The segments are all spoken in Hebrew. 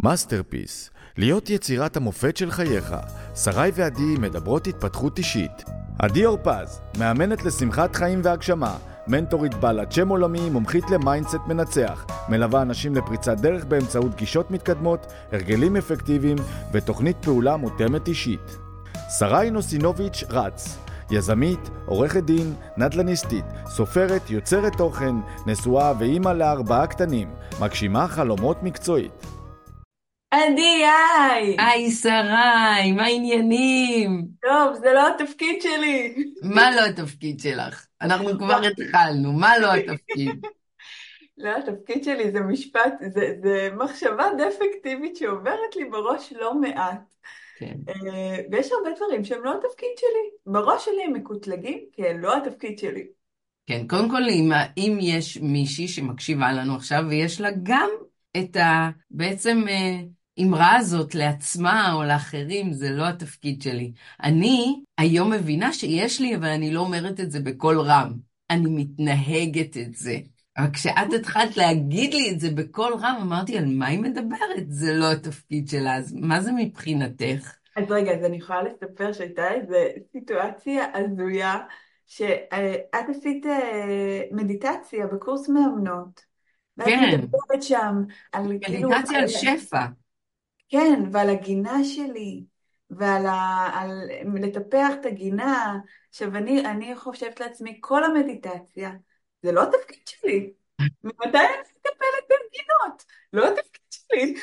מאסטרפיס, להיות יצירת המופת של חייך. שרי ועדי מדברות התפתחות אישית. עדי אורפז, מאמנת לשמחת חיים והגשמה, מנטורית בעלת שם עולמי, מומחית למיינדסט מנצח, מלווה אנשים לפריצת דרך באמצעות גישות מתקדמות, הרגלים אפקטיביים ותוכנית פעולה מותאמת אישית. שרי נוסינוביץ' רץ, יזמית, עורכת דין, נדל"ניסטית, סופרת, יוצרת תוכן, נשואה ואימא ל4 קטנים, מגשימה חלומות מקצועית. עדי, היי! היי שרי, מה העניינים? טוב, זה לא התפקיד שלי. מה לא התפקיד שלך? אנחנו כבר התחלנו, מה לא התפקיד? לא, התפקיד שלי זה משפט, זה מחשבה די אפקטיבית שעוברת לי בראש לא מעט. כן. ויש הרבה דברים שהם לא התפקיד שלי. בראש שלי הם מקוטלגים, כי הם לא התפקיד שלי. כן, קודם כל, אם יש מישהי שמקשיבה לנו עכשיו, ויש לה גם את בעצם אמרה הזאת לעצמה או לאחרים, זה לא התפקיד שלי. אני היום מבינה שיש לי, אבל אני לא אומרת את זה בקול רם. אני מתנהגת את זה. אבל כשאת התחלת להגיד לי את זה בקול רם, אמרתי, על מה היא מדברת? זה לא התפקיד שלה, אז מה זה מבחינתך? אז רגע, אז אני יכולה לספר שהייתה איזו סיטואציה הזויה, שאת עשית מדיטציה בקורס מאמנות, ואת כן, מדברת שם על כאילו... מדיטציה על שפע. כן, ועל הגינה שלי, על לטפח את הגינה. עכשיו, אני חושבת לעצמי, כל המדיטציה, זה לא התפקיד שלי. ממתי אני מטפלת בגינות? לא התפקיד שלי.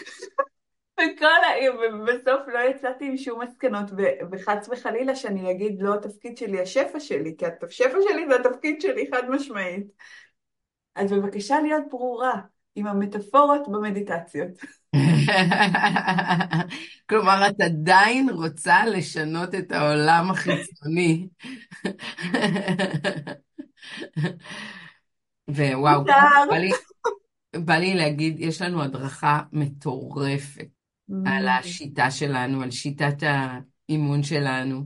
ובסוף לא יצאתי עם שום מסקנות, וחץ וחלילה שאני אגיד, לא התפקיד שלי, השפע שלי, כי השפע שלי זה התפקיד שלי, חד משמעית. אז בבקשה להיות ברורה עם המטאפורות במדיטציות. כלומר, את עדיין רוצה לשנות את העולם החיצוני. ווואו, בא לי להגיד, יש לנו הדרכה מטורפת על השיטה שלנו, על שיטת האימון שלנו,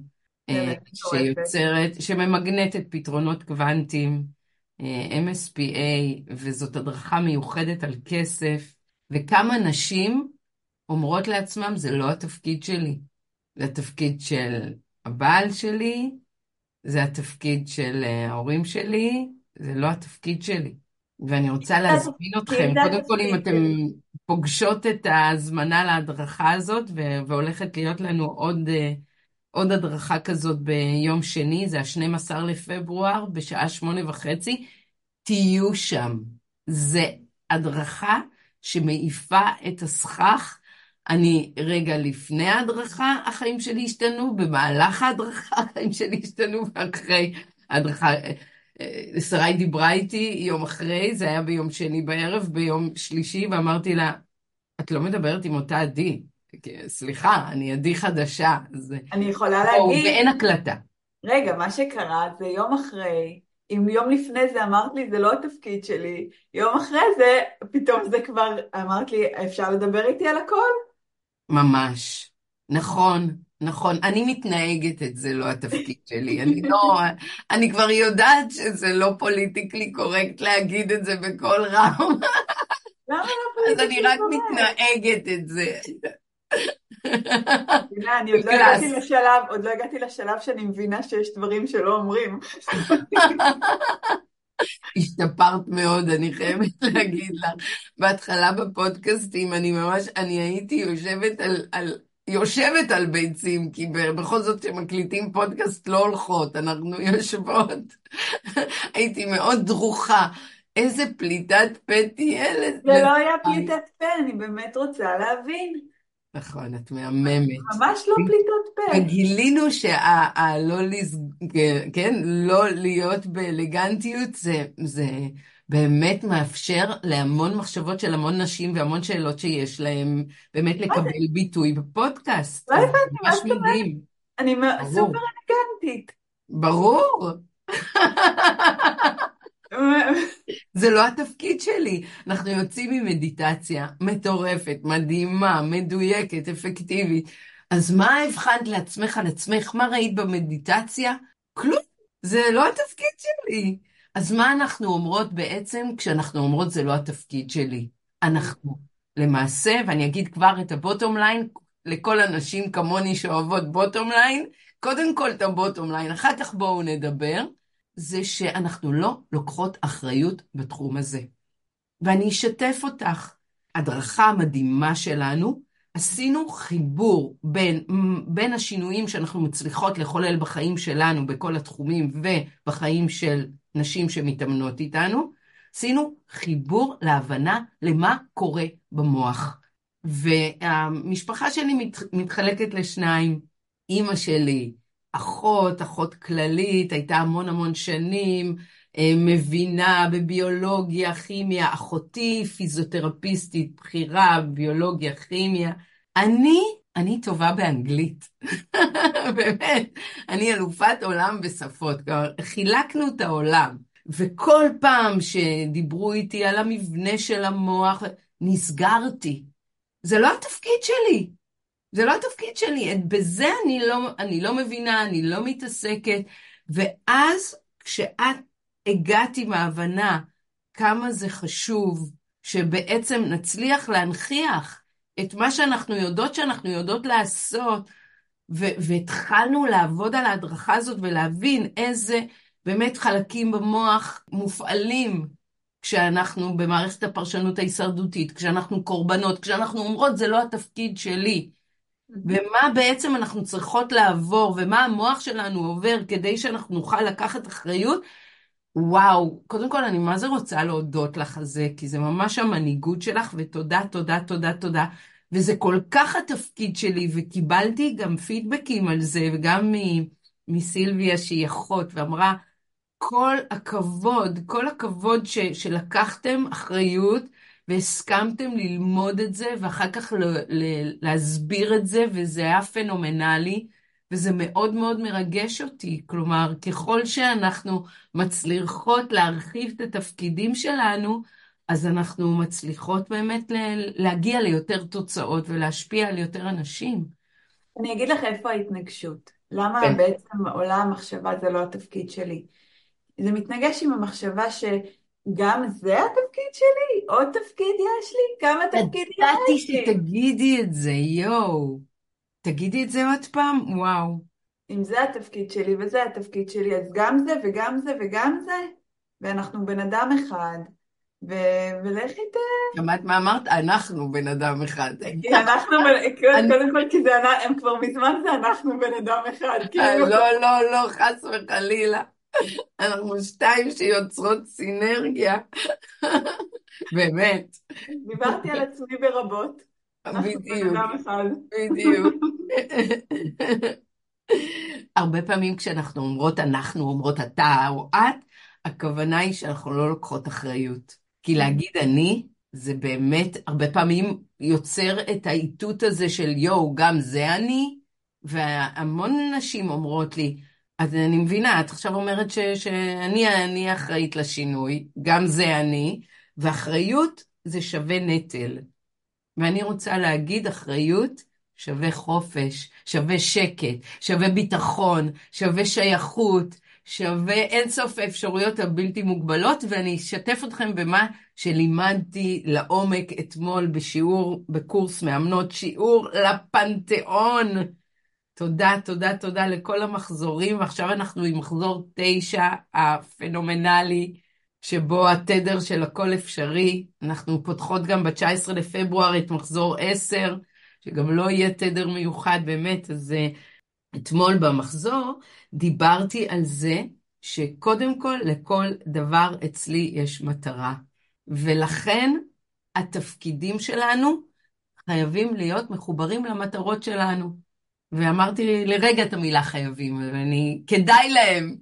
שממגנטת פתרונות קוונטיים, MSPA, וזאת הדרכה מיוחדת על כסף, וכמה נשים אומרות לעצמם, זה לא התפקיד שלי, זה התפקיד של הבעל שלי, זה התפקיד של ההורים שלי, זה לא התפקיד שלי. ואני רוצה להזמין אתכם, קודם כל אם אתם פוגשות את ההזמנה להדרכה הזאת, והולכת להיות לנו עוד הדרכה כזאת ביום שני, זה ה-12 לפברואר, בשעה 8:30, תהיו שם. זה הדרכה שמעיפה את הסכך. אני רגע לפני ההדרכה, החיים שלי השתנו, במהלך ההדרכה, החיים שלי השתנו, ואחרי ההדרכה, שרי דיברה איתי יום אחרי, זה היה ביום שני בערב, ביום שלישי, ואמרתי לה, את לא מדברת עם אותה עדי, סליחה, אני עדי חדשה. אני יכולה להגיד... ואין הקלטה. רגע, מה שקרה זה יום אחרי, אם יום לפני זה אמרת לי, זה לא התפקיד שלי, יום אחרי זה, פתאום זה כבר, אמרת לי, אפשר לדבר איתי על הכל? ממש. נכון, נכון. אני מתנהגת את זה, לא התפקיד שלי. אני כבר יודעת שזה לא פוליטיקלי קורקט להגיד את זה בקול רם. למה לא אז אני פוליטיקלי רק קורקט? מתנהגת את זה. אני עוד לא הגעתי לשלב שאני מבינה שיש דברים שלא אומרים. השתפרת מאוד, אני חייבת להגיד לך. בהתחלה בפודקאסטים, אני הייתי יושבת על ביצים, כי בכל זאת שמקליטים פודקאסט לא הולכות, אנחנו יושבות. הייתי מאוד דרוכה. איזה פליטת פה תהיה לזה. זה לא היה פליטת פה, אני באמת רוצה להבין. נכון, את מהממת. ממש לא פליטות פה. וגילינו לא להיות באלגנטיות, זה באמת מאפשר להמון מחשבות של המון נשים והמון שאלות שיש להם באמת לקבל ביטוי בפודקאסט. לא הבנתי, מה זאת אומרת? אני סופר אלגנטית. ברור. זה לא התפקיד שלי. אנחנו יוצאים ממדיטציה מטורפת, מדהימה, מדויקת, אפקטיבית. אז מה הבחנת לעצמך על עצמך? מה ראית במדיטציה? כלום. זה לא התפקיד שלי. אז מה אנחנו אומרות בעצם כשאנחנו אומרות זה לא התפקיד שלי? אנחנו למעשה, ואני אגיד כבר את הבוטום ליין, לכל הנשים כמוני שאוהבות בוטום ליין, קודם כל את הבוטום ליין, אחר כך בואו נדבר, זה שאנחנו לא לוקחות אחריות בתחום הזה. ואני אשתף אותך, הדרכה המדהימה שלנו, עשינו חיבור בין השינויים שאנחנו מצליחות לחולל בחיים שלנו, בכל התחומים ובחיים של נשים שמתאמנות איתנו, עשינו חיבור להבנה למה קורה במוח. והמשפחה שלי מתחלקת לשניים, אימא שלי, אחות כללית, הייתה המון שנים, מבינה בביולוגיה, כימיה, אחותי פיזיותרפיסטית, בחירה, ביולוגיה, כימיה. אני טובה באנגלית. באמת, אני אלופת עולם בשפות. כלומר, חילקנו את העולם. וכל פעם שדיברו איתי על המבנה של המוח, נסגרתי. זה לא התפקיד שלי. זה לא התפקיד שלי. בזה אני לא מבינה, אני לא מתעסקת. ואז כשאת הגעתי עם ההבנה כמה זה חשוב שבעצם נצליח להנכיח את מה שאנחנו יודעות לעשות, והתחלנו לעבוד על ההדרכה הזאת ולהבין איזה באמת חלקים במוח מופעלים כשאנחנו במערכת הפרשנות ההישרדותית, כשאנחנו קורבנות, כשאנחנו אומרות זה לא התפקיד שלי, ומה בעצם אנחנו צריכות לעבור, ומה המוח שלנו עובר כדי שאנחנו נוכל לקחת אחריות. וואו, קודם כל אני מה זה רוצה להודות לך על זה, כי זה ממש המנהיגות שלך, ותודה, תודה, תודה, תודה. וזה כל כך התפקיד שלי, וקיבלתי גם פידבקים על זה, וגם מסילביה שהיא אחות, ואמרה, כל הכבוד שלקחתם אחריות, והסכמתם ללמוד את זה, ואחר כך להסביר את זה, וזה היה פנומנלי, וזה מאוד מאוד מרגש אותי. כלומר, ככל שאנחנו מצליחות להרחיב את התפקידים שלנו, אז אנחנו מצליחות באמת להגיע ליותר תוצאות, ולהשפיע על יותר אנשים. אני אגיד לך איפה ההתנגשות. למה כן. בעצם עולה המחשבה זה לא התפקיד שלי? זה מתנגש עם המחשבה שגם זה התפקיד שלי? עוד תפקיד יש לי? כמה תפקידים ידעתי יש לי? שתגידי את זה, יואו. תגידי את זה עוד פעם, וואו. אם זה התפקיד שלי וזה התפקיד שלי, אז גם זה וגם זה וגם זה, ואנחנו בן אדם אחד, ולכי שמעת מה אמרת? אנחנו בן אדם אחד. כי אנחנו, קודם כל, כי הם כבר מזמן זה אנחנו בן אדם אחד, כאילו. לא, חס וחלילה. אנחנו שתיים שיוצרות סינרגיה. באמת. דיברתי על עצמי ברבות. אנחנו בן בדיוק, אדם אחד. בדיוק. הרבה פעמים כשאנחנו אומרות אנחנו, אומרות אתה או את, הכוונה היא שאנחנו לא לוקחות אחריות. כי להגיד אני, זה באמת הרבה פעמים יוצר את האיתות הזה של יואו, גם זה אני, והמון נשים אומרות לי, אז אני מבינה, את עכשיו אומרת שאני אחראית לשינוי, גם זה אני, ואחריות זה שווה נטל. ואני רוצה להגיד אחריות שווה חופש, שווה שקט, שווה ביטחון, שווה שייכות, שווה אינסוף האפשרויות הבלתי מוגבלות, ואני אשתף אתכם במה שלימדתי לעומק אתמול בשיעור, בקורס מאמנות, שיעור לפנתיאון. תודה, תודה, תודה לכל המחזורים, ועכשיו אנחנו עם מחזור 9 הפנומנלי, שבו התדר של הכל אפשרי. אנחנו פותחות גם ב-19 לפברואר את מחזור 10, שגם לא יהיה תדר מיוחד באמת. אז אתמול במחזור דיברתי על זה שקודם כל לכל דבר אצלי יש מטרה, ולכן התפקידים שלנו חייבים להיות מחוברים למטרות שלנו. ואמרתי לרגע את המילה חייבים, כדאי להם.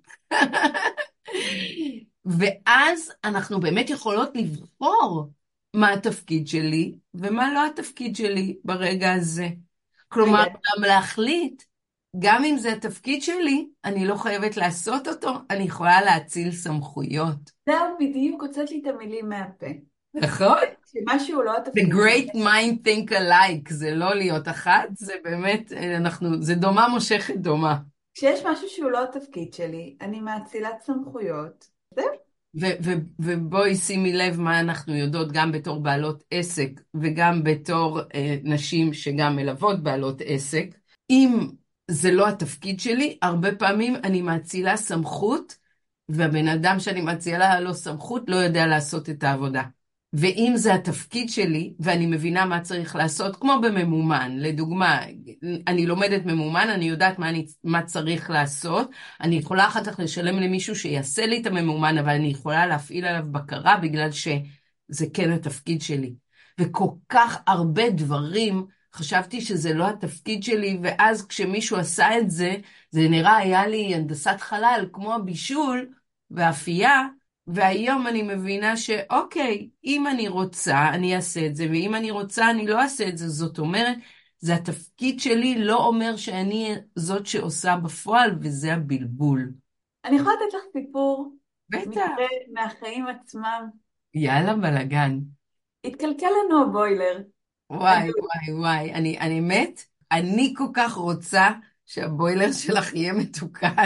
ואז אנחנו באמת יכולות לבחור מה התפקיד שלי ומה לא התפקיד שלי ברגע הזה. כלומר, גם להחליט, גם אם זה התפקיד שלי, אני לא חייבת לעשות אותו, אני יכולה להציל סמכויות. זהו, בדיוק הוצאת לי את המילים מהפה. נכון? שמשהו לא התפקיד. The great mind think alike, זה לא להיות אחת, זה באמת, זה דומה מושכת דומה. כשיש משהו שהוא לא התפקיד שלי, אני מאצילת סמכויות. זהו. ובואי שימי לב מה אנחנו יודעות גם בתור בעלות עסק וגם בתור נשים שגם מלוות בעלות עסק. אם זה לא התפקיד שלי, הרבה פעמים אני מאצילה סמכות, והבן אדם שאני מאצילה לו סמכות לא יודע לעשות את העבודה. ואם זה התפקיד שלי, ואני מבינה מה צריך לעשות, כמו בממומן, לדוגמה, אני לומדת ממומן, אני יודעת מה צריך לעשות, אני יכולה אחר כך לשלם למישהו שיעשה לי את הממומן, אבל אני יכולה להפעיל עליו בקרה, בגלל שזה כן התפקיד שלי. וכל כך הרבה דברים, חשבתי שזה לא התפקיד שלי, ואז כשמישהו עשה את זה, זה נראה היה לי הנדסת חלל, כמו הבישול והאפייה, והיום אני מבינה שאוקיי, אם אני רוצה, אני אעשה את זה, ואם אני רוצה, אני לא אעשה את זה. זאת אומרת, זה התפקיד שלי, לא אומר שאני זאת שעושה בפועל, וזה הבלבול. אני יכולה לתת לך סיפור, בטח. מקרה מהחיים עצמם. יאללה, בלגן. התקלקל לנו הבוילר. וואי, וואי, וואי. אני מת, אני כל כך רוצה שהבוילר שלך יהיה מתוקן.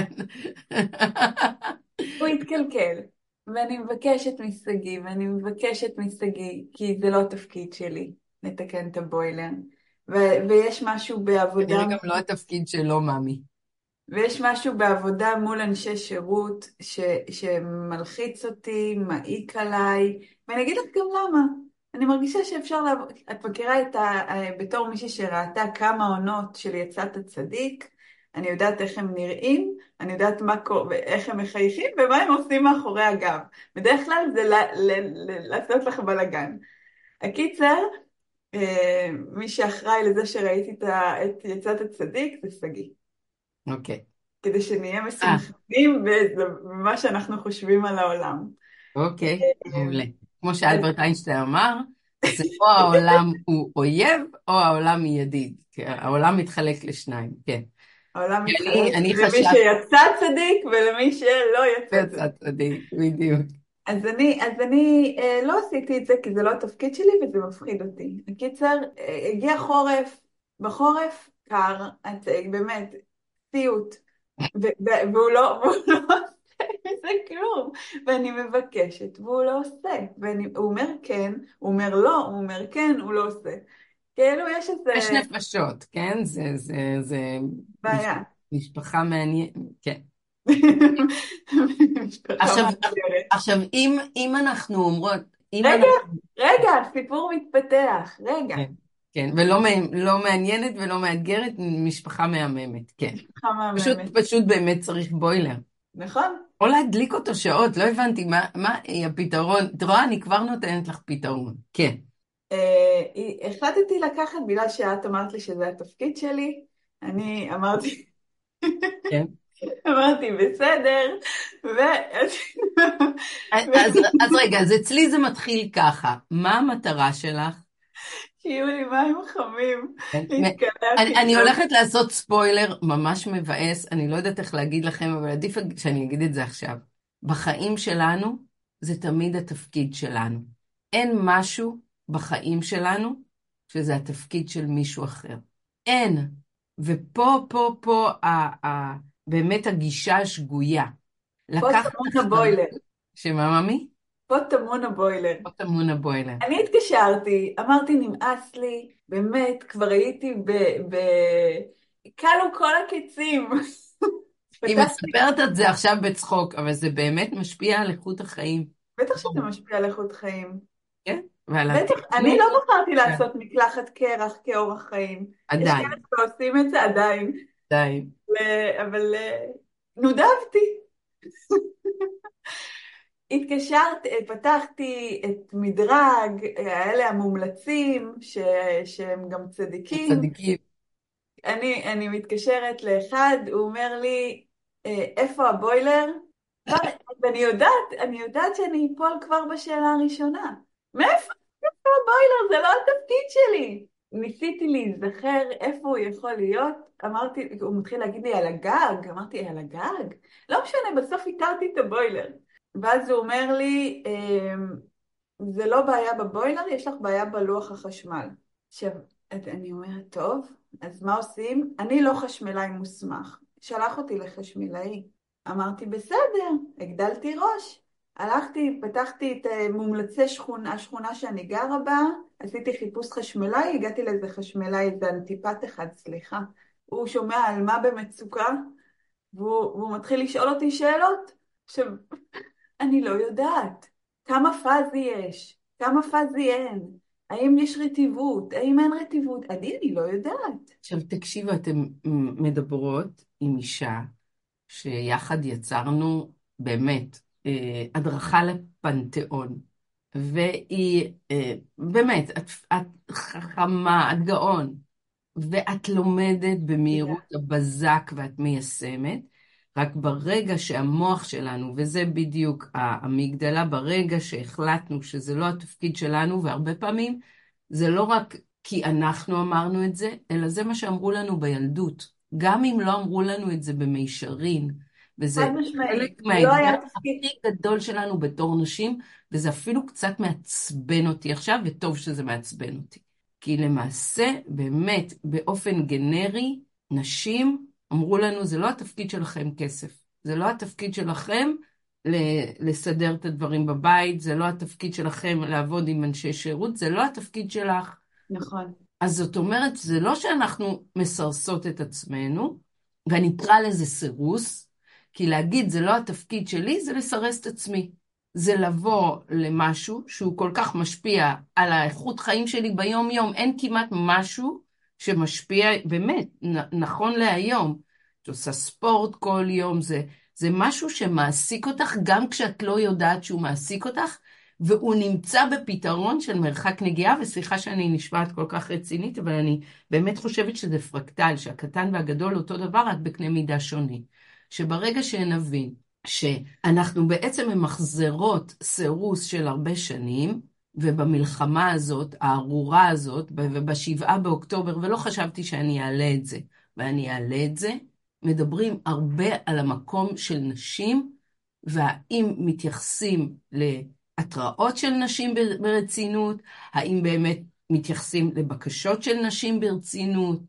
הוא התקלקל, ואני מבקשת משגיא, ואני מבקשת משגיא, כי זה לא התפקיד שלי לתקן את הבוילר. ויש משהו בעבודה, כנראה גם לא התפקיד שלו, מאמי. ויש משהו בעבודה מול אנשי שירות שמלחיץ אותי, מעיק עליי, ואני אגיד לך גם למה. אני מרגישה שאפשר לעבוד, את מכירה בתור מישהי שראתה כמה עונות של יצאת הצדיק, אני יודעת איך הם נראים, אני יודעת איך הם מחייכים ומה הם עושים מאחורי הגב. בדרך כלל זה לעשות לך בלגן. הקיצר, מי שאחראי לזה שראיתי את יצאת הצדיק זה שגיא. אוקיי. כדי שנהיה מסונכרנים במה שאנחנו חושבים על העולם. אוקיי, מעולה. כמו שאלברט איינשטיין אמר, זה או העולם הוא אויב, או העולם היא ידיד. העולם מתחלק לשניים, כן. העולם מתחלק למי שיצא צדיק ולמי שלא יצא צדיק. בדיוק. אז אני לא עשיתי את זה כי זה לא התפקיד שלי וזה מפחיד אותי. בקיצר, הגיע חורף, בחורף קר, באמת, סיוט, והוא לא עושה מזה כלום, ואני מבקשת והוא לא עושה, הוא אומר כן, הוא אומר לא, הוא אומר כן, הוא לא עושה. כאילו יש איזה... יש נפשות, כן? זה בעיה. משפחה מעניינת, כן. עכשיו, אם אנחנו אומרות... רגע, הסיפור מתפתח, רגע. כן, ולא מעניינת ולא מאתגרת, משפחה מהממת, כן. משפחה מהממת. פשוט באמת צריך בוילר. נכון. או להדליק אותו שעות, לא הבנתי מה הפתרון. תראה, אני כבר נותנת לך פתרון, כן. החלטתי לקחת, בגלל שאת אמרת לי שזה התפקיד שלי, אני אמרתי... כן. אמרתי, בסדר, אז רגע, אז אצלי זה מתחיל ככה. מה המטרה שלך? שיהיו לי מים חמים. אני הולכת לעשות ספוילר ממש מבאס, אני לא יודעת איך להגיד לכם, אבל עדיף שאני אגיד את זה עכשיו. בחיים שלנו, זה תמיד התפקיד שלנו. אין משהו בחיים שלנו שזה התפקיד של מישהו אחר. אין. ופה, באמת הגישה השגויה. פה טמון הבוילר. שמה, ממי? פה טמון הבוילר. פה טמון הבוילר. אני התקשרתי, אמרתי נמאס לי, באמת, כבר הייתי כלו כל הקיצים. היא מספרת את זה עכשיו בצחוק, אבל זה באמת משפיע על איכות החיים. בטח שזה משפיע על איכות חיים. כן? בטח, אני לא בחרתי לעשות מקלחת קרח כאורח חיים. עדיין. יש כאלה שעושים את זה עדיין. עדיין. אבל נודבתי. התקשרת, פתחתי את מדרג, האלה המומלצים, שהם גם צדיקים. צדיקים. אני מתקשרת לאחד, הוא אומר לי, איפה הבוילר? ואני יודעת שאני אפול כבר בשאלה הראשונה. מאיפה הבוילר? זה לא התפקיד שלי. ניסיתי להיזכר איפה הוא יכול להיות. אמרתי, הוא מתחיל להגיד לי על הגג. אמרתי, על הגג? לא משנה, בסוף איתרתי את הבוילר. ואז הוא אומר לי, זה לא בעיה בבוילר, יש לך בעיה בלוח החשמל. עכשיו, אני אומרת, טוב, אז מה עושים? אני לא חשמלאי מוסמך. שלח אותי לחשמלאי. אמרתי, בסדר, הגדלתי ראש. הלכתי, פתחתי את מומלצי השכונה שאני גרה בה, עשיתי חיפוש חשמלאי, הגעתי לאיזה חשמלאי, איזה אנטיפט אחד, סליחה. הוא שומע על מה במצוקה, והוא מתחיל לשאול אותי שאלות. עכשיו, אני לא יודעת. כמה פאזי יש? כמה פאזי אין? האם יש רטיבות? האם אין רטיבות? אני לא יודעת. עכשיו תקשיבו, אתן מדברות עם אישה שיחד יצרנו באמת הדרכה לפנתיאון, והיא באמת, את חכמה, את גאון, ואת לומדת תודה. במהירות הבזק ואת מיישמת, רק ברגע שהמוח שלנו, וזה בדיוק המגדלה, ברגע שהחלטנו שזה לא התפקיד שלנו, והרבה פעמים זה לא רק כי אנחנו אמרנו את זה, אלא זה מה שאמרו לנו בילדות. גם אם לא אמרו לנו את זה במישרין, חד וזה חלק משמעית. זה לא מהאתגר היה תפקיד. הכי גדול שלנו בתור נשים, וזה אפילו קצת מעצבן אותי עכשיו, וטוב שזה מעצבן אותי. כי למעשה, באמת, באופן גנרי, נשים אמרו לנו, זה לא התפקיד שלכם כסף, זה לא התפקיד שלכם לסדר את הדברים בבית, זה לא התפקיד שלכם לעבוד עם אנשי שירות, זה לא התפקיד שלך. נכון. אז זאת אומרת, זה לא שאנחנו מסרסות את עצמנו, ואני אקרא לזה סירוס, כי להגיד זה לא התפקיד שלי, זה לסרס את עצמי. זה לבוא למשהו שהוא כל כך משפיע על האיכות חיים שלי ביום יום, אין כמעט משהו שמשפיע, באמת, נכון להיום. את עושה ספורט כל יום, זה משהו שמעסיק אותך, גם כשאת לא יודעת שהוא מעסיק אותך, והוא נמצא בפתרון של מרחק נגיעה, וסליחה שאני נשמעת כל כך רצינית, אבל אני באמת חושבת שזה פרקטל, שהקטן והגדול אותו דבר, רק בקנה מידה שונה. שברגע שנבין שאנחנו בעצם ממחזרות סירוס של הרבה שנים, ובמלחמה הזאת, הארורה הזאת, ובשבעה באוקטובר, ולא חשבתי שאני אעלה את זה, ואני אעלה את זה, מדברים הרבה על המקום של נשים, והאם מתייחסים להתראות של נשים ברצינות, האם באמת מתייחסים לבקשות של נשים ברצינות,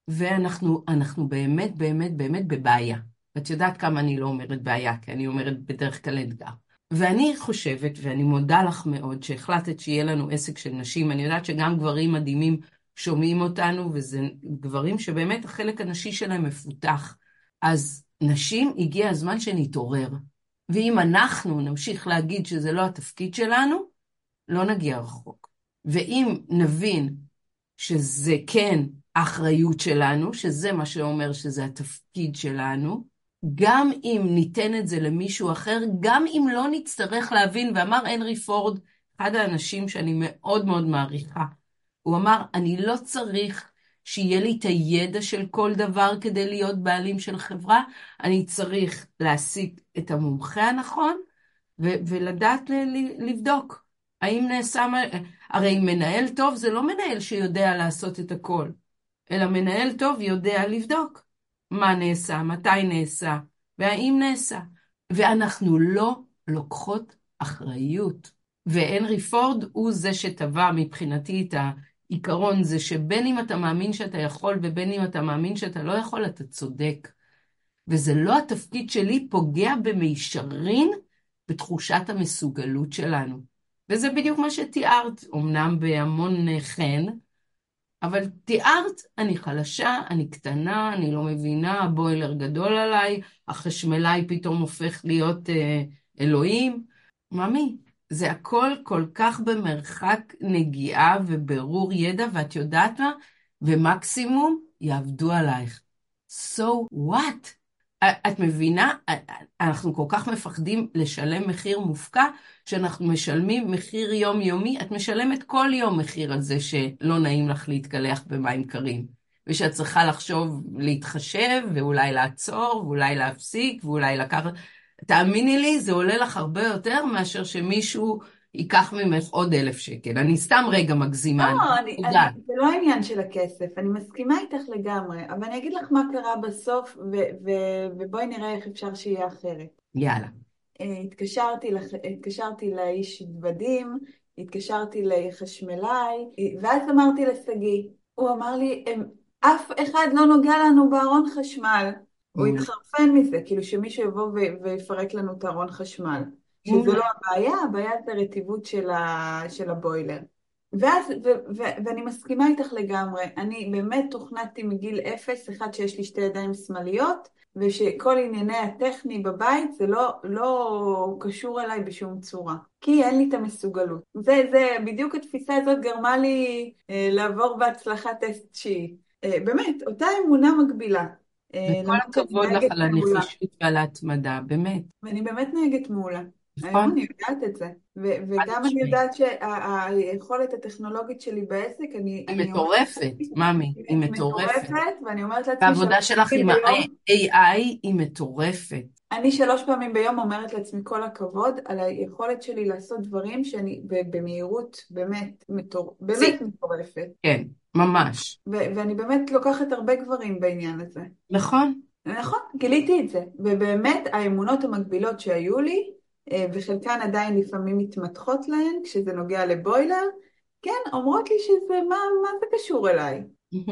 ואנחנו באמת באמת באמת בבעיה. ואת יודעת כמה אני לא אומרת בעיה, כי אני אומרת בדרך כלל אתגר. ואני חושבת, ואני מודה לך מאוד, שהחלטת שיהיה לנו עסק של נשים. אני יודעת שגם גברים מדהימים שומעים אותנו, וזה גברים שבאמת החלק הנשי שלהם מפותח. אז נשים, הגיע הזמן שנתעורר. ואם אנחנו נמשיך להגיד שזה לא התפקיד שלנו, לא נגיע רחוק. ואם נבין שזה כן האחריות שלנו, שזה מה שאומר שזה התפקיד שלנו, גם אם ניתן את זה למישהו אחר, גם אם לא נצטרך להבין, ואמר הנרי פורד, אחד האנשים שאני מאוד מאוד מעריכה, הוא אמר, אני לא צריך שיהיה לי את הידע של כל דבר כדי להיות בעלים של חברה, אני צריך להשיג את המומחה הנכון, ולדעת לבדוק. האם נעשה, הרי מנהל טוב זה לא מנהל שיודע לעשות את הכל, אלא מנהל טוב יודע לבדוק מה נעשה, מתי נעשה, והאם נעשה. ואנחנו לא לוקחות אחריות. והנרי פורד הוא זה שטבע מבחינתי את העיקרון זה שבין אם אתה מאמין שאתה יכול ובין אם אתה מאמין שאתה לא יכול, אתה צודק. וזה לא התפקיד שלי פוגע במישרין בתחושת המסוגלות שלנו. וזה בדיוק מה שתיארת, אמנם בהמון חן, אבל תיארת, אני חלשה, אני קטנה, אני לא מבינה, הבוילר גדול עליי, החשמלאי פתאום הופך להיות אלוהים. ממי, זה הכל כל כך במרחק נגיעה וברור ידע, ואת יודעת מה? ומקסימום יעבדו עלייך. So what? את מבינה? אנחנו כל כך מפחדים לשלם מחיר מופקע, שאנחנו משלמים מחיר יומיומי, את משלמת כל יום מחיר על זה שלא נעים לך להתקלח במים קרים, ושאת צריכה לחשוב, להתחשב, ואולי לעצור, ואולי להפסיק, ואולי לקחת, תאמיני לי, זה עולה לך הרבה יותר מאשר שמישהו ייקח ממך עוד 1,000 שקל. אני סתם רגע מגזימה, לא, אני יודעת. זה לא העניין של הכסף, אני מסכימה איתך לגמרי, אבל אני אגיד לך מה קרה בסוף, ובואי נראה איך אפשר שיהיה אחרת. יאללה. התקשרתי לאיש דוודים, התקשרתי לחשמלאי, ואז אמרתי לשגיא, הוא אמר לי, אף אחד לא נוגע לנו בארון חשמל. הוא התחרפן מזה, כאילו שמישהו יבוא ויפרק לנו את הארון חשמל. שזה מעולה. לא הבעיה, הבעיה זה רטיבות של הבוילר. ואני מסכימה איתך לגמרי, אני באמת תוכנתי מגיל 0, אחד שיש לי 2 ידיים שמאליות, ושכל ענייני הטכני בבית זה לא קשור אליי בשום צורה, כי אין לי את המסוגלות. זה בדיוק התפיסה הזאת גרמה לי לעבור בהצלחה טסט שיעי. באמת, אותה אמונה מגבילה. וכל למרות שאני הכבוד לך נהגת על מעולה, הנחישות ועל ההתמדה, באמת. ואני באמת נהגת מעולה. היום נכון? אני יודעת את זה. חד וגם אני משמעית. יודעת שהיכולת הטכנולוגית שלי בעסק, היא אני אומרת מטורפת, ממי, היא היא מטורפת. מטורפת, ואני אומרת לעצמי שלוש והעבודה שלך פעמים עם ביום, ה-AI היא מטורפת. אני 3 פעמים ביום אומרת לעצמי כל הכבוד על היכולת שלי לעשות דברים שאני במהירות צי, באמת מטורפת. כן, ממש. ואני באמת לוקחת הרבה גברים בעניין הזה. נכון? נכון, גיליתי את זה. ובאמת האמונות המקבילות שהיו לי, וחלקן עדיין לפעמים מתמתחות להן, כשזה נוגע לבוילר, כן, אומרות לי שזה, מה זה קשור אליי?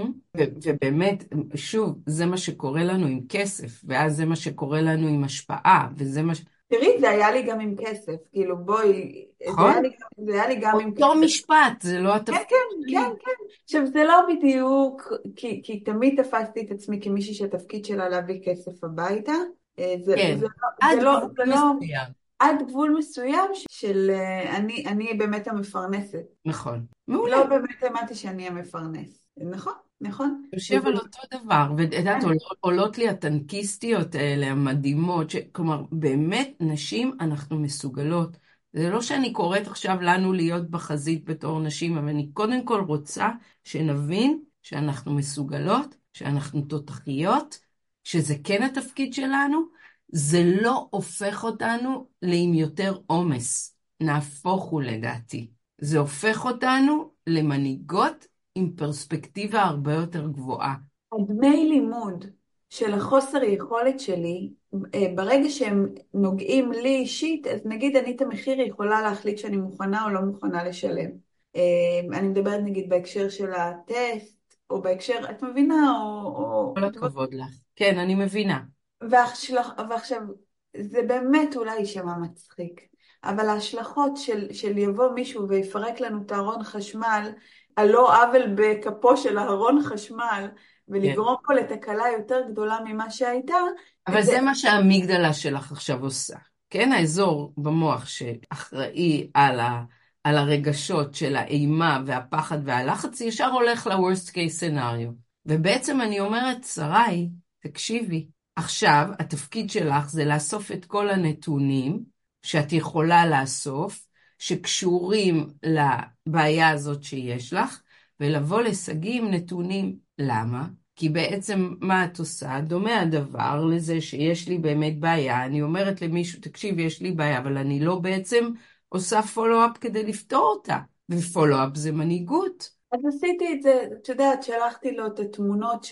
ובאמת, שוב, זה מה שקורה לנו עם כסף, ואז זה מה שקורה לנו עם השפעה, וזה מה תראי, זה היה לי גם עם כסף, כאילו בואי, נכון? זה היה לי גם עם אותו כסף. משפט, זה לא כן, התפקיד כן, שלי. כן, כן. עכשיו, זה לא בדיוק, כי תמיד תפסתי את עצמי כמישהי שהתפקיד שלה להביא כסף הביתה. כן, זה עד לא, גבול זה לא, מסוים. עד גבול מסוים של אני באמת המפרנסת. נכון. מעולה. לא באמת האמנתי שאני המפרנס. נכון, נכון. יושב על אותו דבר, ואת יודעת, עולות לי הטנקיסטיות האלה, המדהימות, כלומר, באמת, נשים אנחנו מסוגלות. זה לא שאני קוראת עכשיו לנו להיות בחזית בתור נשים, אבל אני קודם כל רוצה שנבין שאנחנו מסוגלות, שאנחנו תותחיות, שזה כן התפקיד שלנו, זה לא הופך אותנו לעם יותר עומס. נהפוך הוא לדעתי. זה הופך אותנו למנהיגות עם פרספקטיבה הרבה יותר גבוהה. הדמי לימוד של החוסר יכולת שלי, ברגע שהם נוגעים לי אישית, אז נגיד אני את המחיר יכולה להחליט שאני מוכנה או לא מוכנה לשלם. אני מדברת נגיד בהקשר של הטסט, או בהקשר, את מבינה? כל הכבוד לך. כן, אני מבינה. ועכשיו, זה באמת אולי יישמע מצחיק, אבל ההשלכות של יבוא מישהו ויפרק לנו את הארון חשמל, על לא עוול בכפו של הארון חשמל, כן. ולגרום פה לתקלה יותר גדולה ממה שהייתה, אבל זה מה שהאמיגדלה שלך עכשיו עושה. כן, האזור במוח שאחראי על הרגשות של האימה והפחד והלחץ, ישר הולך ל-worst case scenario. ובעצם אני אומרת, שרי, תקשיבי, עכשיו התפקיד שלך זה לאסוף את כל הנתונים שאת יכולה לאסוף, שקשורים לבעיה הזאת שיש לך, ולבוא לשגים נתונים. למה? כי בעצם מה את עושה? דומה הדבר לזה שיש לי באמת בעיה, אני אומרת למישהו, תקשיב, יש לי בעיה, אבל אני לא בעצם עושה פולו-אפ כדי לפתור אותה, ופולו-אפ זה מנהיגות. אז עשיתי את זה, את יודעת, שלחתי לו את התמונות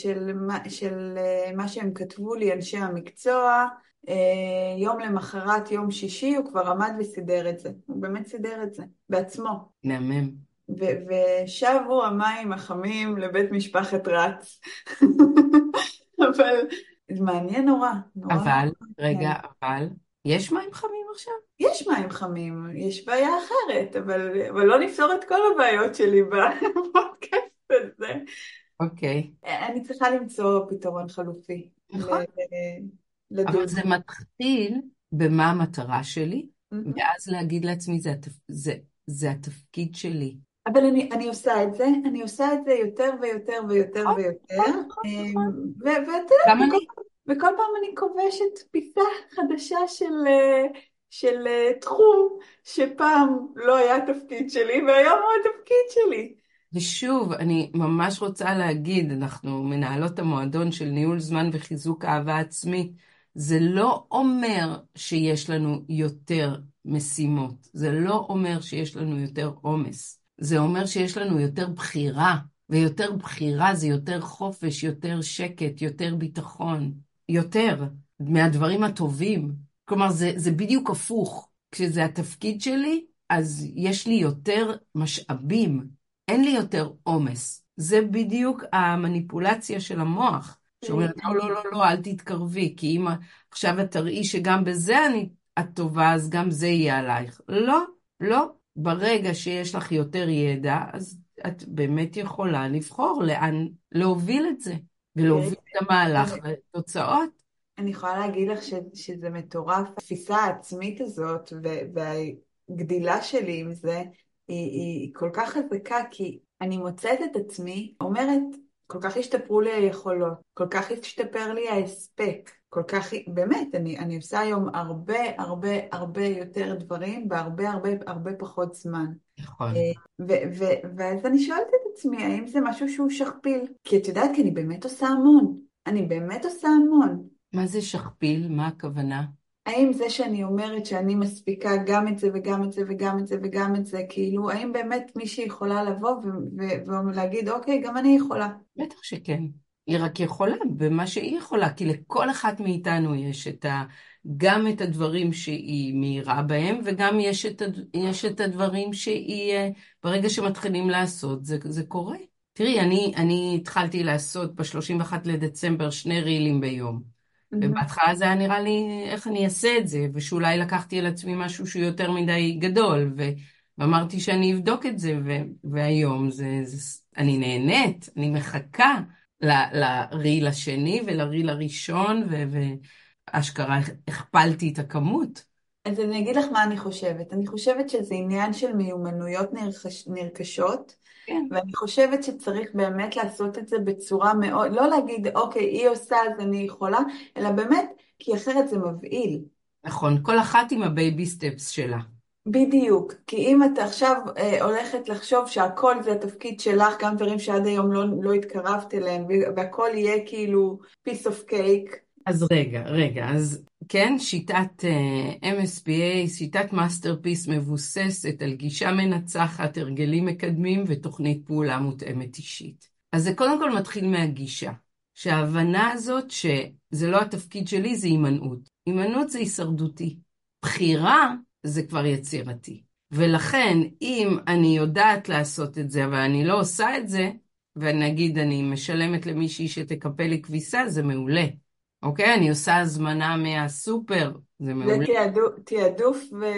של מה שהם כתבו לי, אנשי המקצוע, יום למחרת, יום שישי, הוא כבר עמד וסידר את זה. הוא באמת סידר את זה, בעצמו. מהמם. ושבו המים החמים לבית משפחת רץ. אבל זה מעניין נורא, נורא נורא. אבל, רגע, כן. אבל, יש מים חמים עכשיו? יש מים חמים, יש בעיה אחרת, אבל לא נפתור את כל הבעיות שלי בפודקאסט הזה. אוקיי. אני צריכה למצוא פתרון חלופי נכון. אבל לדוד. זה מתחיל במה המטרה שלי, Mhm. ואז להגיד לעצמי, זה התפקיד שלי. אבל אני עושה את זה, אני עושה את זה יותר ויותר ויותר נכון, ויותר, נכון, נכון. ואת יודעת, גם אני. וכל פעם אני כובשת פיסה חדשה של תחום שפעם לא היה התפקיד שלי, והיום הוא התפקיד שלי. ושוב, אני ממש רוצה להגיד, אנחנו מנהלות המועדון של ניהול זמן וחיזוק אהבה עצמית, זה לא אומר שיש לנו יותר משימות, זה לא אומר שיש לנו יותר עומס, זה אומר שיש לנו יותר בחירה, ויותר בחירה זה יותר חופש, יותר שקט, יותר ביטחון, יותר מהדברים הטובים. כלומר, זה בדיוק הפוך. כשזה התפקיד שלי, אז יש לי יותר משאבים, אין לי יותר עומס. זה בדיוק המניפולציה של המוח, שאומרת, לא, לא, לא, לא, אל תתקרבי, כי אם עכשיו את תראי שגם בזה את טובה, אז גם זה יהיה עלייך. לא, לא. ברגע שיש לך יותר ידע, אז את באמת יכולה לבחור לאן להוביל את זה, תראי, ולהוביל את המהלך אני לתוצאות. אני יכולה להגיד לך שזה מטורף. התפיסה העצמית הזאת והגדילה שלי עם זה היא כל כך חזקה, כי אני מוצאת את עצמי אומרת, כל כך השתפרו לי היכולות, כל כך השתפר לי ההספק, כל כך, באמת, אני עושה היום הרבה הרבה הרבה יותר דברים בהרבה הרבה הרבה פחות זמן. נכון. ואז אני שואלת את עצמי, האם זה משהו שהוא שכפיל? כי את יודעת, כי אני באמת עושה המון. אני באמת עושה המון. מה זה שכפיל? מה הכוונה? האם זה שאני אומרת שאני מספיקה גם את זה וגם את זה וגם את זה וגם את זה, כאילו, האם באמת מישהי יכולה לבוא ולהגיד, אוקיי, גם אני יכולה. בטח שכן. היא רק יכולה במה שהיא יכולה, כי לכל אחת מאיתנו יש גם את הדברים שהיא מהירה בהם, וגם יש את הדברים שהיא, ברגע שמתחילים לעשות, זה קורה. תראי, אני התחלתי לעשות ב-31 לדצמבר 2 רילים ביום. ובהתחלה זה היה נראה לי איך אני אעשה את זה, ושאולי לקחתי על עצמי משהו שהוא יותר מדי גדול, ואמרתי שאני אבדוק את זה, והיום אני נהנית, אני מחכה לריל השני ולריל הראשון, ואשכרה הכפלתי את הכמות. אז אני אגיד לך מה אני חושבת. אני חושבת שזה עניין של מיומנויות נרכשות, כן. ואני חושבת שצריך באמת לעשות את זה בצורה מאוד, לא להגיד, אוקיי, היא עושה אז אני יכולה, אלא באמת, כי אחרת זה מבהיל. נכון, כל אחת עם הבייבי סטפס שלה. בדיוק, כי אם את עכשיו הולכת לחשוב שהכל זה התפקיד שלך, גם דברים שעד היום לא התקרבת אליהם, והכל יהיה כאילו piece of cake. אז רגע, אז כן, שיטת MSPA, שיטת מאסטרפיס מבוססת על גישה מנצחת, הרגלים מקדמים ותוכנית פעולה מותאמת אישית. אז זה קודם כל מתחיל מהגישה, שההבנה הזאת שזה לא התפקיד שלי, זה הימנעות. הימנעות זה הישרדותי. בחירה זה כבר יצירתי. ולכן, אם אני יודעת לעשות את זה, אבל אני לא עושה את זה, ונגיד אני משלמת למישהי שתקפל לי כביסה, זה מעולה. אוקיי, אני עושה הזמנה מהסופר, זה מעולה. זה תיעדוף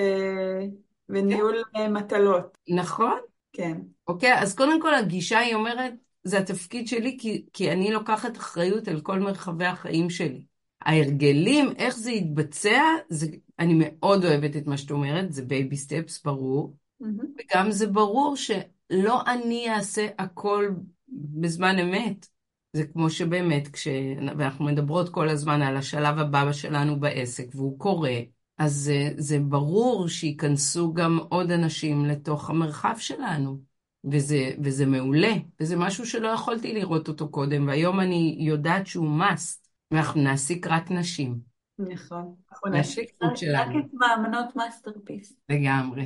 וניהול מטלות. נכון? כן. אוקיי, אז קודם כל הגישה היא אומרת, זה התפקיד שלי כי אני לוקחת אחריות על כל מרחבי החיים שלי. ההרגלים, איך זה יתבצע, אני מאוד אוהבת את מה שאת אומרת, זה בייבי סטפס, ברור. וגם זה ברור שלא אני אעשה הכל בזמן אמת. זה כמו שבאמת, ואנחנו מדברות כל הזמן על השלב הבא שלנו בעסק, והוא קורה, אז זה ברור שיכנסו גם עוד אנשים לתוך המרחב שלנו, וזה מעולה, וזה משהו שלא יכולתי לראות אותו קודם, והיום אני יודעת שהוא must, ואנחנו נעסיק רק נשים. נכון. אנחנו נעסיק רק את מאמנות מאסטרפיס. לגמרי.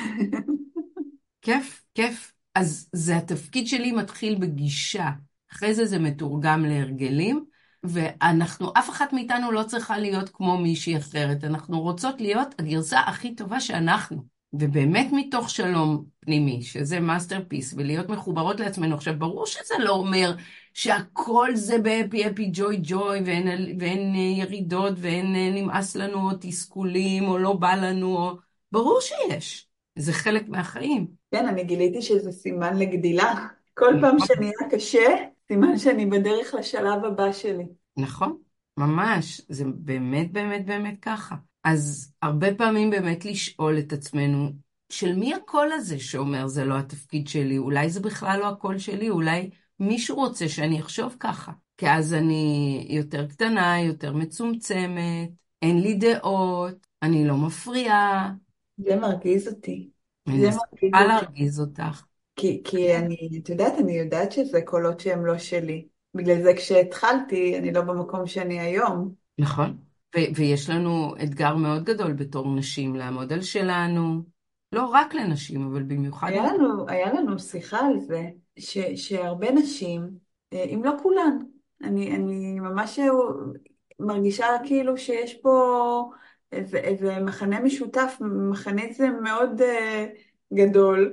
כיף, כיף. אז זה התפקיד שלי מתחיל בגישה. אחרי זה מתורגם להרגלים, אף אחת מאיתנו לא צריכה להיות כמו מישהי אחרת. אנחנו רוצות להיות הגרסה הכי טובה שאנחנו. ובאמת מתוך שלום פנימי, שזה מאסטרפיס, ולהיות מחוברות לעצמנו. עכשיו, ברור שזה לא אומר שהכל זה בהפי, הפי, ג'וי, ג'וי, ואין ירידות, ואין נמאס לנו, או תסכולים, או לא בא לנו, ברור שיש. זה חלק מהחיים. כן, אני גיליתי שזה סימן לגדילה. כל פעם שנהיה קשה, סימן שאני בדרך לשלב הבא שלי. נכון, ממש. זה באמת, באמת, באמת ככה. אז הרבה פעמים באמת לשאול את עצמנו, של מי הקול הזה שאומר זה לא התפקיד שלי? אולי זה בכלל לא הקול שלי, אולי מישהו רוצה שאני אחשוב ככה. כי אז אני יותר קטנה, יותר מצומצמת, אין לי דעות, אני לא מפריעה. זה מרגיז אותי. אני צריכה להרגיז אותך. כי את יודעת, אני יודעת שזה קולות שהם לא שלי. בגלל זה כשהתחלתי, אני לא במקום שאני היום. נכון. ויש לנו אתגר מאוד גדול בתור נשים, לעמוד על שלנו, לא רק לנשים, אבל במיוחד... היה לנו שיחה על זה, שהרבה נשים, אם לא כולן, אני ממש מרגישה כאילו שיש פה איזה מחנה משותף, מחניזם מאוד גדול,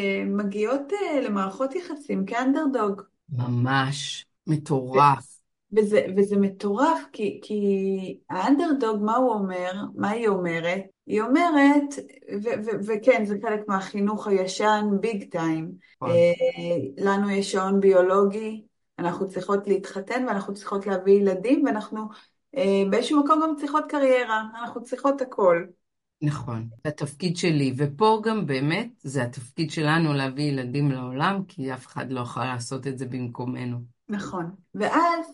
שמגיעות למערכות יחסים כאנדרדוג. ממש מטורף. וזה מטורף, כי האנדרדוג, מה הוא אומר? מה היא אומרת? היא אומרת, וכן, זה חלק מהחינוך הישן, ביג טיים. נכון. לנו יש שעון ביולוגי, אנחנו צריכות להתחתן, ואנחנו צריכות להביא ילדים, ואנחנו באיזשהו מקום גם צריכות קריירה, אנחנו צריכות הכל. נכון, זה התפקיד שלי, ופה גם באמת זה התפקיד שלנו להביא ילדים לעולם, כי אף אחד לא יכול לעשות את זה במקומנו. נכון. ואז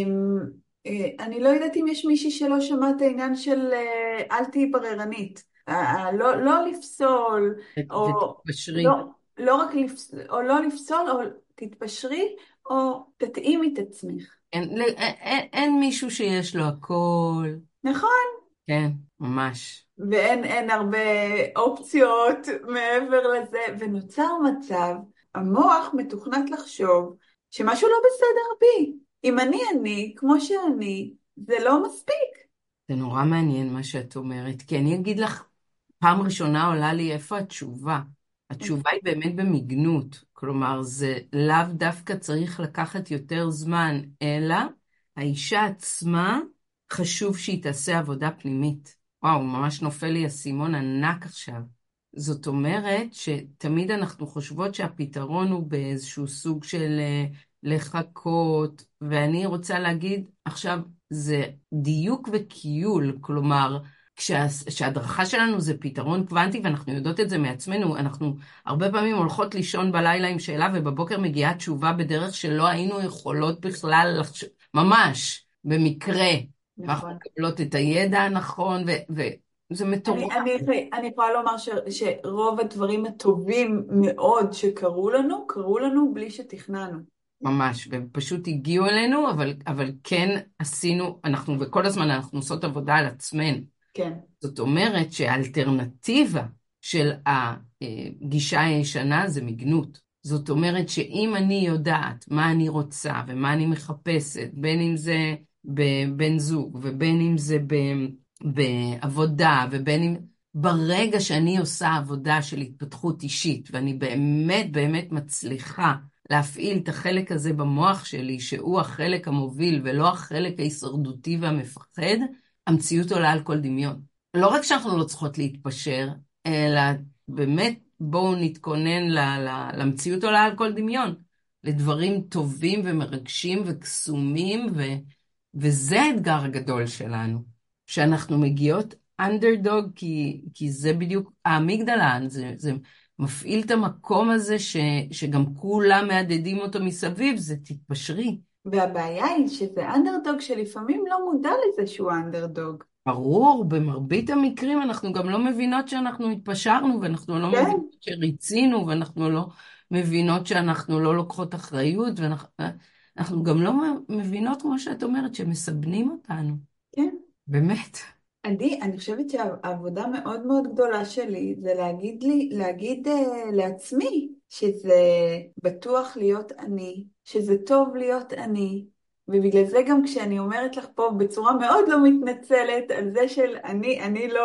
אני לא יודעת אם יש מישהי שלא שמע את העניין של אל תהי בררנית. לא לפסול, או ותתפשרי. לא רק או לא לפסול, או תתפשרי, או תתאימי את עצמך. אין מישהו שיש לו הכל. נכון? כן, ממש. ואין הרבה אופציות מעבר לזה, ונוצר מצב, המוח מתוכנת לחשוב שמשהו לא בסדר בי. אם אני, כמו שאני, זה לא מספיק. זה נורא מעניין מה שאת אומרת, כי אני אגיד לך, פעם ראשונה עולה לי איפה התשובה. התשובה היא באמת במגנות, כלומר זה לאו דווקא צריך לקחת יותר זמן, אלא האישה עצמה חשוב שהיא תעשה עבודה פנימית. וואו, ממש נופל לי אסימון ענק עכשיו. זאת אומרת שתמיד אנחנו חושבות שהפתרון הוא באיזשהו סוג של לחכות, ואני רוצה להגיד עכשיו, זה דיוק וקיול, כלומר, כשההדרכה שלנו זה פתרון קוונטי, ואנחנו יודעות את זה מעצמנו, אנחנו הרבה פעמים הולכות לישון בלילה עם שאלה, ובבוקר מגיעה תשובה בדרך שלא היינו יכולות בכלל ממש, במקרה. אנחנו נכון. מקבלות את הידע הנכון, וזה מטורף. אני יכולה לומר שרוב הדברים הטובים מאוד קרו לנו בלי שתכננו. ממש, והם פשוט הגיעו אלינו, אבל כן עשינו, וכל הזמן אנחנו עושות עבודה על עצמנו. כן. זאת אומרת שהאלטרנטיבה של הגישה הישנה זה מגנות. זאת אומרת שאם אני יודעת מה אני רוצה ומה אני מחפשת, בין אם זה בבן זוג ובין אם זה בעבודה ובין אם... ברגע שאני עושה עבודה של התפתחות אישית ואני באמת באמת מצליחה להפעיל את החלק הזה במוח שלי, שהוא החלק המוביל ולא החלק ההישרדותי והמפחד, המציאות עולה על כל דמיון. לא רק שאנחנו לא צריכות להתפשר, אלא באמת בואו נתכונן למציאות עולה על כל דמיון, לדברים טובים ומרגשים וקסומים, וזה האתגר הגדול שלנו, שאנחנו מגיעות אנדרדוג, כי זה בדיוק האמיגדלה, זה מפעיל את המקום הזה שגם כולם מעדדים אותו מסביב, זה תתפשרי. והבעיה היא שזה אנדרדוג שלפעמים לא מודע לזה שהוא אנדרדוג. ברור, במרבית המקרים אנחנו גם לא מבינות שאנחנו התפשרנו, ואנחנו לא כן. מבינות שריצינו, ואנחנו לא מבינות שאנחנו לא לוקחות אחריות, ואנחנו גם לא מבינות, כמו שאת אומרת, שמסבנים אותנו. כן. באמת. אני חושבת שהעבודה מאוד מאוד גדולה שלי זה להגיד לעצמי שזה בטוח להיות אני, שזה טוב להיות אני, ובגלל זה גם כשאני אומרת לך פה בצורה מאוד לא מתנצלת על זה של אני לא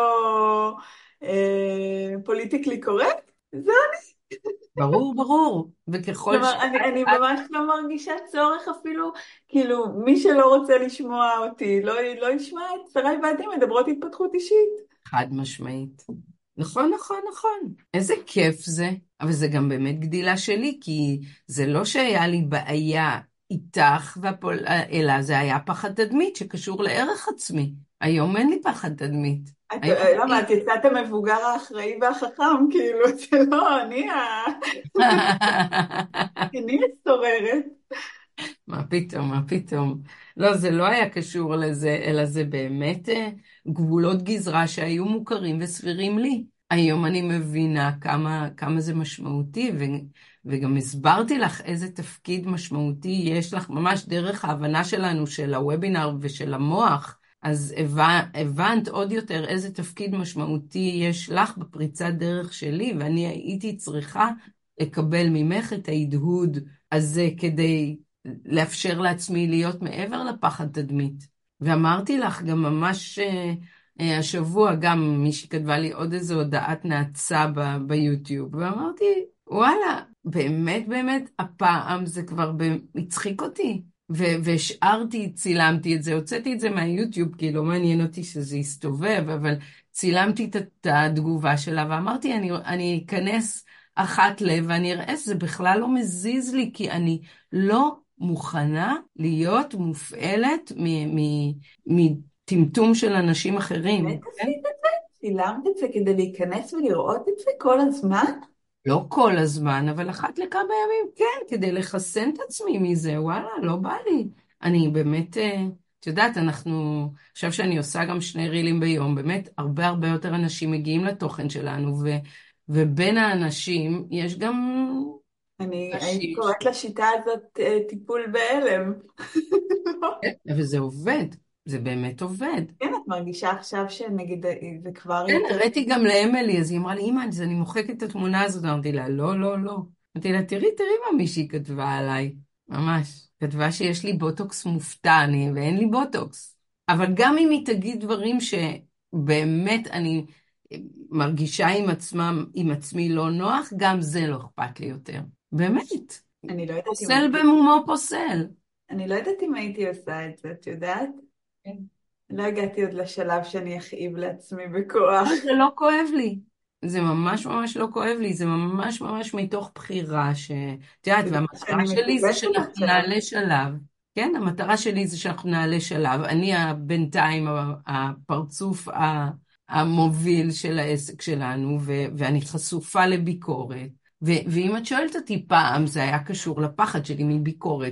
פוליטיקלי קורקט, זה ברור, ברור. וככל כלומר, אני ממש לא מרגישה צורך אפילו, כאילו, מי שלא רוצה לשמוע אותי, לא ישמע את שרי ועדי מדברות התפתחות אישית. חד משמעית. נכון, נכון, נכון. איזה כיף זה. אבל זה גם באמת גדילה שלי, כי זה לא שהיה לי בעיה איתך, אלא זה היה פחד תדמית שקשור לערך עצמי. היום אין לי פחד תדמית. למה, את יצאת המבוגר האחראי והחכם, כאילו, זה לא, אני הסוררת. מה פתאום, מה פתאום. לא, זה לא היה קשור לזה, אלא זה באמת גבולות גזרה שהיו מוכרים וסבירים לי. היום אני מבינה כמה זה משמעותי, וגם הסברתי לך איזה תפקיד משמעותי יש לך, ממש דרך ההבנה שלנו של הוובינר ושל המוח, אז הבנת עוד יותר איזה תפקיד משמעותי יש לך בפריצת דרך שלי, ואני הייתי צריכה לקבל ממך את ההדהוד הזה כדי לאפשר לעצמי להיות מעבר לפחד תדמית. ואמרתי לך גם ממש השבוע, גם מישהי כתבה לי עוד איזו הודעת נאצה ביוטיוב, ואמרתי, וואלה, באמת באמת הפעם זה כבר הצחיק אותי. והשארתי, צילמתי את זה, הוצאתי את זה מהיוטיוב, כי לא מעניין אותי שזה יסתובב, אבל צילמתי את התגובה שלה, ואמרתי, אני אכנס אחת לב, ואני אראה שזה בכלל לא מזיז לי, כי אני לא מוכנה להיות מופעלת מטמטום של אנשים אחרים. באמת עשית את זה? צילמת את זה כדי להיכנס ולראות את זה כל הזמן? לא כל הזמן, אבל אחת לכמה ימים, כן, כדי לחסן את עצמי מזה, וואלה, לא בא לי. אני באמת, את יודעת, עכשיו שאני עושה גם 2 רילים ביום, באמת הרבה הרבה יותר אנשים מגיעים לתוכן שלנו, ובין האנשים יש גם אני הייתי קשיש, קוראת לשיטה הזאת טיפול בהלם. וזה עובד, זה באמת עובד. כן, את מרגישה עכשיו שנגיד זה כבר כן, יותר... הראיתי גם לאמילי, אז היא אמרה לי, אמא, אז אני מוחקת את התמונה הזאת, אמרתי לה, לא, לא, לא. אמרתי לה, תראי מה מישהי כתבה עליי, ממש. כתבה שיש לי בוטוקס מופתע, ואין לי בוטוקס. אבל גם אם היא תגיד דברים שבאמת אני מרגישה עם עצמי לא נוח, גם זה לא אכפת לי יותר. באמת. אני לא יודעת אם פוסל במומו פוסל. אני לא יודעת אם הייתי עושה את זה, את יודעת? כן. לא הגעתי עוד לשלב שאני אכאיב לעצמי בכוח. זה לא כואב לי. זה ממש ממש לא כואב לי, זה ממש ממש מתוך בחירה את יודעת, והמטרה שאני שלי זה מקובלת שאנחנו עכשיו. נעלה שלב. כן, המטרה שלי זה שאנחנו נעלה שלב. אני בינתיים הפרצוף המוביל של העסק שלנו, ואני חשופה לביקורת. ואם את שואלת אותי פעם, זה היה קשור לפחד שלי מביקורת,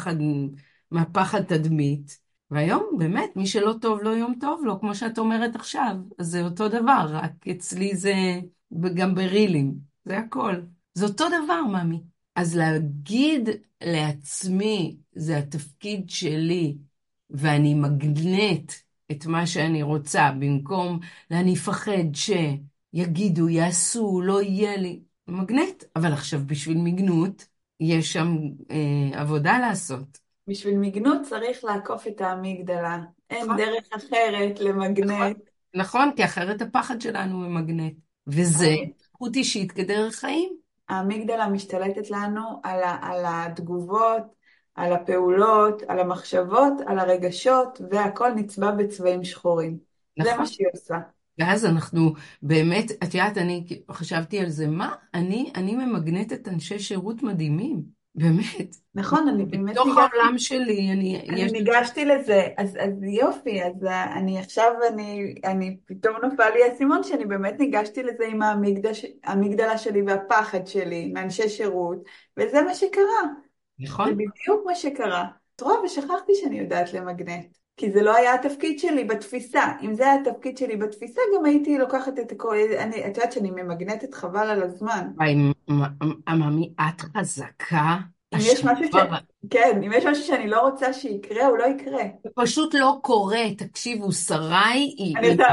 מהפחד תדמית. והיום, באמת, מי שלא טוב לו יום טוב לו, כמו שאת אומרת עכשיו, אז זה אותו דבר, רק אצלי זה גם ברילים, זה הכל. זה אותו דבר, ממי. אז להגיד לעצמי, זה התפקיד שלי, ואני מגנט את מה שאני רוצה, במקום אני אפחד שיגידו, יעשו, לא יהיה לי, מגנט. אבל עכשיו, בשביל מגנות, יש שם עבודה לעשות. בשביל מיגנות צריך לעקוף את האמיגדלה. אין נכון? דרך אחרת נכון, למגנט. נכון, כי אחרת הפחד שלנו הוא מגנט. וזה זכות אישית כדרך חיים. האמיגדלה משתלטת לנו על התגובות, על הפעולות, על המחשבות, על הרגשות, והכל נצבע בצבעים שחורים. זה מה נכון. שהיא עושה. ואז אנחנו באמת, את יודעת, אני חשבתי על זה, מה? אני ממגנטת אנשי שירות מדהימים, באמת. נכון, אני באמת בתוך העולם שלי, אני ניגשתי לזה, אז יופי, אז אני עכשיו, אני פתאום נפל לי האסימון שאני באמת ניגשתי לזה עם האמיגדלה שלי והפחד שלי מאנשי שירות, וזה מה שקרה. זה נכון? בדיוק מה שקרה. את רואה, ושכחתי שאני יודעת למגנט. כי זה לא היה התפקיד שלי בתפיסה. אם זה היה התפקיד שלי בתפיסה, גם הייתי לוקחת את הכל. את יודעת שאני ממגנטת חבל על הזמן. עממי, את חזקה. אם יש משהו כן, אם יש משהו שאני לא רוצה שיקרה, הוא לא יקרה. זה פשוט לא קורה. תקשיבו, שריי אני עושה...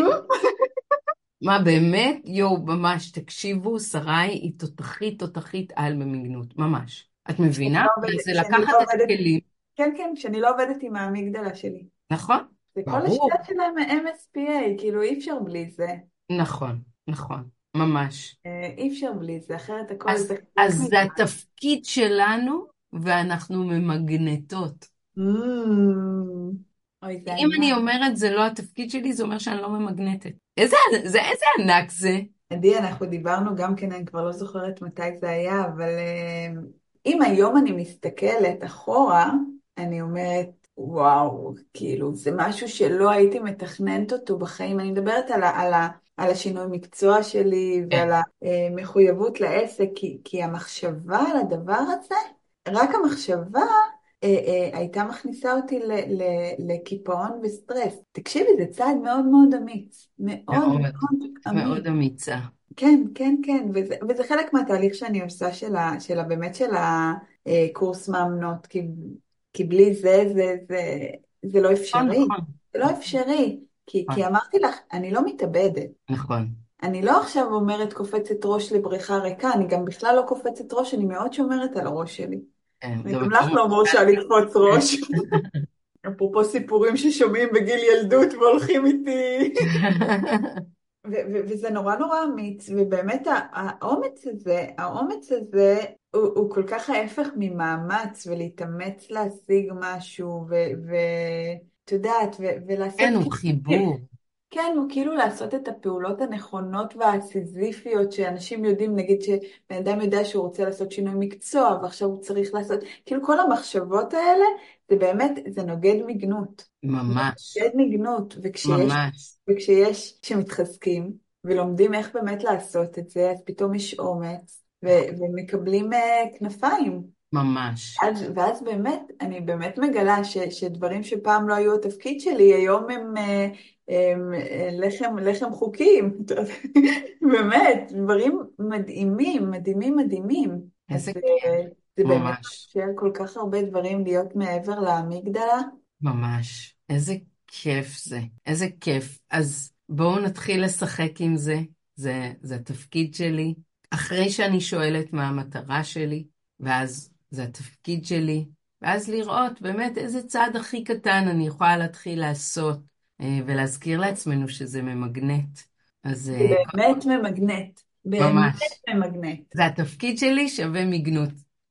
מה באמת? יואו, ממש, תקשיבו, שריי היא תותחית על במגנות, ממש. את מבינה? זה לקחת את הכלים. כן, כן, כשאני לא עובדת עם האמיגדלה שלי. נכון? זה כל ברור. השיטה שלהם מ-MSPA, כאילו אי אפשר בלי זה. נכון, נכון, ממש. אי אפשר בלי זה, אחרת הכל אז זה... זה התפקיד שלנו, ואנחנו ממגנטות. אם אני אומרת זה לא התפקיד שלי, זה אומר שאני לא ממגנטת. איזה ענק זה? עדי, אנחנו דיברנו גם כן, אני כבר לא זוכרת מתי זה היה, אבל אם היום אני מסתכלת אחורה, אני אומרת, וואו, כאילו, זה משהו שלא הייתי מתכננת אותו בחיים. אני מדברת על השינוי מקצוע שלי ועל המחויבות לעסק, כי המחשבה על הדבר הזה, רק המחשבה הייתה מכניסה אותי לקיפאון וסטרס. תקשיבי, זה צעד מאוד מאוד אמיץ. מאוד מאוד אמיץ. מאוד אמיצה. כן, כן, כן, וזה חלק מהתהליך שאני עושה באמת של הקורס מאמנות, כי בלי זה לא אפשרי. זה לא אפשרי, כי אמרתי לך, אני לא מתאבדת. נכון. אני לא עכשיו אומרת קופצת ראש לבריכה ריקה, אני גם בכלל לא קופצת ראש, אני מאוד שומרת על הראש שלי. אני גם לך לא מורשה לקפוץ ראש. אפרופו סיפורים ששומעים בגיל ילדות והולכים איתי. וזה נורא נורא אמיץ, ובאמת האומץ הזה הוא כל כך ההפך ממאמץ, ולהתאמץ להשיג משהו, ואת יודעת, ולעשות כן, הוא חיבור. כן, הוא כאילו לעשות את הפעולות הנכונות והסיזיפיות שאנשים יודעים, נגיד שבן אדם יודע שהוא רוצה לעשות שינוי מקצוע, ועכשיו הוא צריך לעשות, כאילו כל המחשבות האלה, זה באמת, זה נוגד מגנות. ממש, נוגד מגנות, ממש, כשמתחזקים, ולומדים איך באמת לעשות את זה, אז פתאום יש אומץ, ומקבלים כנפיים. ממש. ואז באמת, אני באמת מגלה שדברים שפעם לא היו התפקיד שלי, היום הם לחם חוקים. באמת, דברים מדהימים, מדהימים, מדהימים. אז איזה כיף, זה באמת ממש, מאפשר כל כך הרבה דברים להיות מעבר לאמיגדלה. ממש. איזה כיף זה, איזה כיף. אז בואו נתחיל לשחק עם זה. זה התפקיד שלי. אחרי שאני שואלת מה המטרה שלי, ואז זה התפקיד שלי, ואז לראות באמת איזה צעד הכי קטן אני יכולה להתחיל לעשות, ולהזכיר לעצמנו שזה ממגנט. אז זה באמת ממגנט. באמת ממש. ממגנט. זה התפקיד שלי שווה מגנות.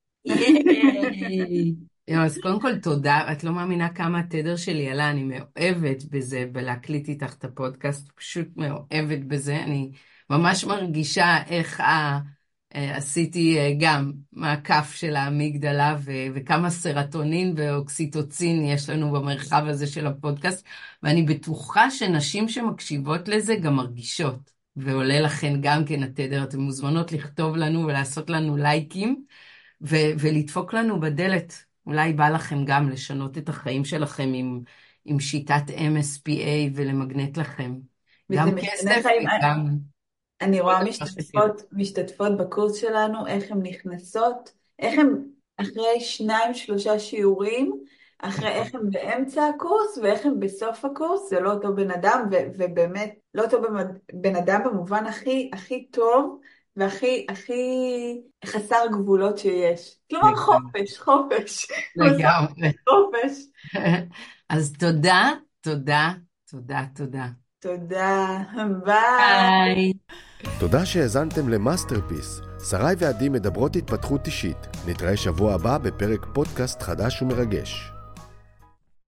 ייי! אז קודם כל תודה, את לא מאמינה כמה התדר שלי עלה, אני מאוהבת בזה, בלהקליט איתך את הפודקאסט, פשוט מאוהבת בזה, אני ממש מרגישה איך עשיתי גם מהכף של האמיגדלה, וכמה סרטונין ואוקסיטוצין יש לנו במרחב הזה של הפודקאסט, ואני בטוחה שנשים שמקשיבות לזה גם מרגישות, ועולה לכן גם כן התדר, אתן מוזמנות לכתוב לנו ולעשות לנו לייקים, ולדפוק לנו בדלת. אולי בא לכם גם לשנות את החיים שלכם עם שיטת MSPA ולמגנט לכם. וזה גם משנה כסף חיים. וגם אני כל רואה דבר שתרצו. משתתפות בקורס שלנו, איך הן נכנסות, איך הן אחרי 2-3 שיעורים, איך הן באמצע הקורס ואיך הן בסוף הקורס, זה לא אותו בן אדם, ובאמת לא אותו בן אדם במובן הכי טוב, והכי חסר גבולות שיש. כלומר לגמרי. חופש, חופש. בסוף לגמרי. חופש. אז תודה, תודה, תודה, תודה. תודה, ביי. ביי. תודה שהאזנתם למאסטרפיס. שרי ועדי מדברות התפתחות אישית. נתראה שבוע הבא בפרק פודקאסט חדש ומרגש.